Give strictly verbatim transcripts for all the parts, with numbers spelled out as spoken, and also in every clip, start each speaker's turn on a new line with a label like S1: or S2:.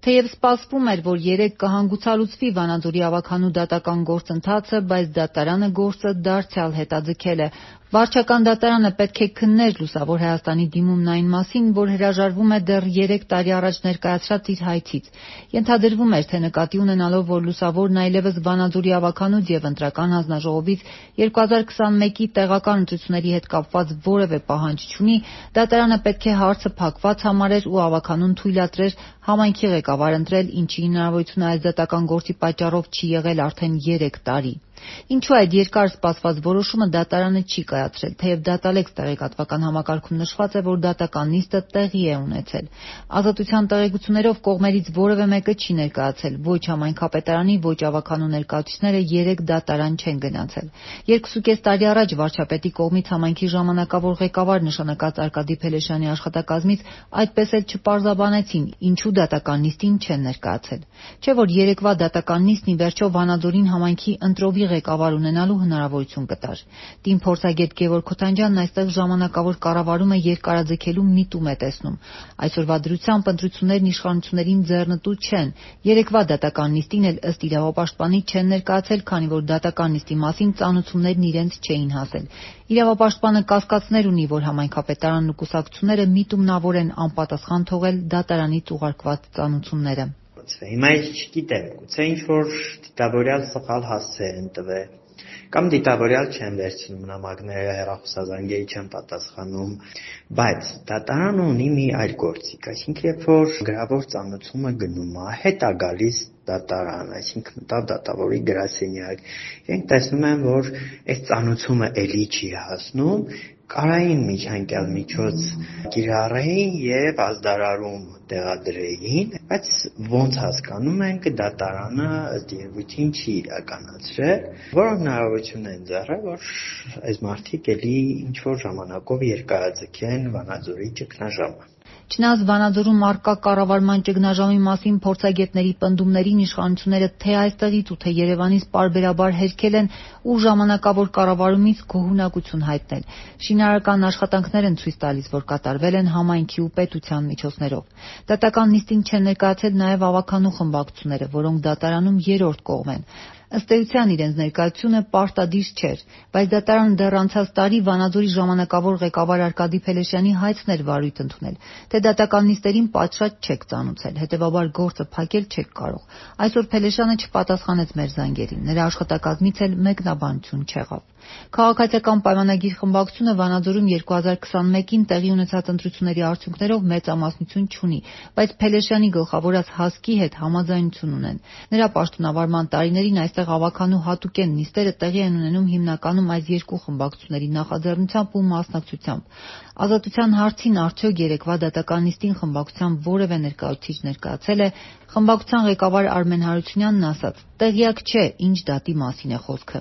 S1: Թեև սպասվում էր, որ երեկ կհանգուցալուծվի Վանաձորի ավագանու դատական գործընթացը, բայց դատարանը գործը դարձյալ հետաձգել է։ Վարչական դատարանը պետք է քններ Լուսավոր Հայաստանի դիմումն այն մասին, որ հրաժարվում է դեռ երեք տարի առաջ ներկայացրած իր հայցից։ Ենթադրվում էր, թե նկատի ունենալով, որ Լուսավորն այլևս Վանաձորի ավագանուց և ընտրական հանձնաժողովից երկու հազար քսանմեկի տեղական ընտրությունների հետ կապված որևէ պահանջ չունի, դատարանը պետք է հարցը փակված համարեր ու ավագանուն թույլատրեր համայնքի ղեկավար ընտրել, ինչի հնարավորությունը այս դատական գործի պատճառով չի եղել արդեն երեք տարի։ Ինչու այդ երկար սպասված որոշումը դատարանը չի կայացրել, թեև Դատալեքս տեղեկատվական համակարգում նշված է, որ դատական նիստը տեղի է ունեցել։ Ազատության տեղեկություններով կողմերից որևէ մեկը չի ներկայացել, ոչ համայնքապետարանի, ոչ ավագանու ներկայացուցիչները երեկ դատարան չեն գնացել։ Երկուսուկես տարի առաջ վարչապետի կողմից համայնքի ժամանակավոր ղեկավար նշանակած Արկադի Փելեշյանի աշխատակազմից այդպես էլ չպարզաբանեցին, ինչու դատական նիստին չեն ներկայացել։ Չէ՞ որ երեկվա դատական նիստն ի վերջո Վանաձորին համայնքի ընտրովի ղեկավար ունենալու հնարավորություն կտար։ Տին փորձագետ Գևորգ Քոթանջյանն այստեղ ժամանակավոր կառավարումը երկարաձգելու միտում է տեսնում։ Այսօրվա դրությամբ ընտրություններն իշխանություններին ձեռնտու չեն։ Երեկվա դատական նիստին էլ ըստ իրավապաշտպանի չեն ներկայացել, քանի որ դատական նիստի մասին ծանոթություններն իրենց չէին հասել։ Իրավապաշտպանը կասկածներ ունի, որ համայնքապետարանն ու կուսակցությունները միտումնավոր են անպատասխան թողել դատարանից ուղարկված ծանոթությունները։
S2: Հիմա ես չգիտեմ, գուցե ինչ-որ դիտավորյալ սխալ հասցե են տվել, կամ դիտավորյալ չեն վերցնում նամակները, հեռախոսազանգերի չեն պատասխանում, բայց դատարանը ունի մի այլ գործիք, այսինքն երբ որ գրավոր ծանոթումը գնում է, հետ է գալիս դատարան, այսինքն մտավ դատավորի գրասենյակ, իրենք տեսնում են, որ այս ծանոթումը էլի չի հասնում, կարային միջանկյալ միջոց կիրառեին եւ ազդարարում տեղադրեին, բայց ոնց հասկանում ենք դատարանը ըստ երևույթին չի իրականացրել, որը հնարավորություն է ընձեռել, որ այս մարդիկ էլի ինչ-որ ժամանակով երկարաձգեն Վանաձորի ճգնաժամը։
S1: Չնայած Վանաձորում առկա կառավարման ճգնաժամի մասին փորձագետների պնդումներին իշխանությունները թե այստեղից ու թե Երևանից պարբերաբար հերքել են ու ժամանակավոր կառավարումից գոհունակություն հայտնել։ Շինարարական աշխատանքներ են ցույց տալիս, որ կատարվել են համայնքի ու պետության միջոցներով։ Դատական նիստին չեն ներկայացել նաև ավագանու խմբակցությունները, որոնք դատարանում երրորդ կողմ են։ Ըստ էության իրենց ներկայությունը պարտադիր չէր, բայց դատարանը դեռ անցած տարի Վանաձորի ժամանակավոր ղեկավար Արկադի Փելեշյանի հայցն էր վարույթ ընդունել, թե դատական նիստերին պատշաճ չեք ծանոթել, հետևաբար գործը փակել չեք կարող։ Այսօր Փելեշյանը չպատասխանեց մեր զանգերին, նրա աշխատակազմից էլ մեկնաբանություն չեղավ։ Քաղաքացիական պայմանագիր խմբակցությունը Վանաձորում երկու հազար քսանմեկին տեղի ունեցած ընտրությունների արդյունքներով մեծամասնություն չունի, բայց Փելեշյանի գլխավորած հասկի հետ համաձայնություն ունեն։ Նրա պաշտոնավարման տարիներին այստեղ ավագանու հատուկեն նիստերը տեղի են ունենում հիմնականում այս երկու խմբակցությունների նախաձեռնությամբ ու մասնակցությամբ։ Ազատության հարցին արդյոք երեկվա դատական նիստին խմբակցության որևէ ներկայացուցիչ ներկայացել է, խմբակցության ղեկավար Արմեն Հարությունյանն ասաց. «Տեղյակ չէ, ինչ դատի մասին է խոսքը»։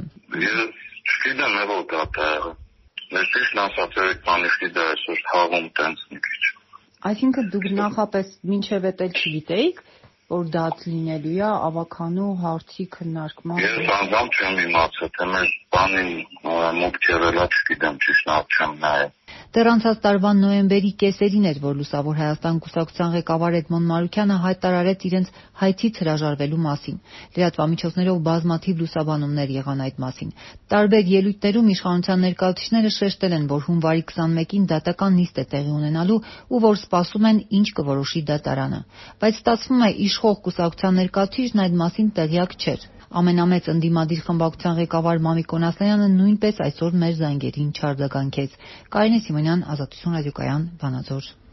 S3: Չգիտեմ է որ դատա եղել։ Ես ճիշտ ասած երեքանիշի դա այսօր թաղում տենց մի քիչ։
S1: Այսինքն դուք նախապես մինչև էդ էլ չգիտեիք, որ դատ լինելու է ավագանու հարցի քննարկման։
S3: Ես անձամբ չեմ իմացել, թե մեր բանի մուտք եղելա, չգիտեմ, ճիշտ չեմ նայել։
S1: Դեռ անցած տարվա նոյեմբերի կեսերին էր, որ Լուսավոր Հայաստան կուսակցության ղեկավար Էդմոն Մարուքյանը հայտարարեց իրենց հայցից հրաժարվելու մասին։ Լրատվամիջոցներով բազմաթիվ լուսաբանումներ եղան այդ մասին։ Տարբեր ելույթներում իշխանության ներկայացուցիչները շեշտել են, որ հունվարի քսանմեկին դատական նիստ է տեղի ունենալու ու որ սպասում են ինչ կորոշի դատարանը։ Բայց ստացվում է իշխող կուսակցության ներկայացուցիչն այդ մասին տեղյակ չէր։ Ամենամեծ ընդդիմադիր խմբակցության ղեկավար Մամիկ Օնասլյանը նույնպես այսօր մեր զանգերին չարձագանքեց։ Կարինե Սիմոնյան, Ազատություն ռադիոկայան, Վանաձոր։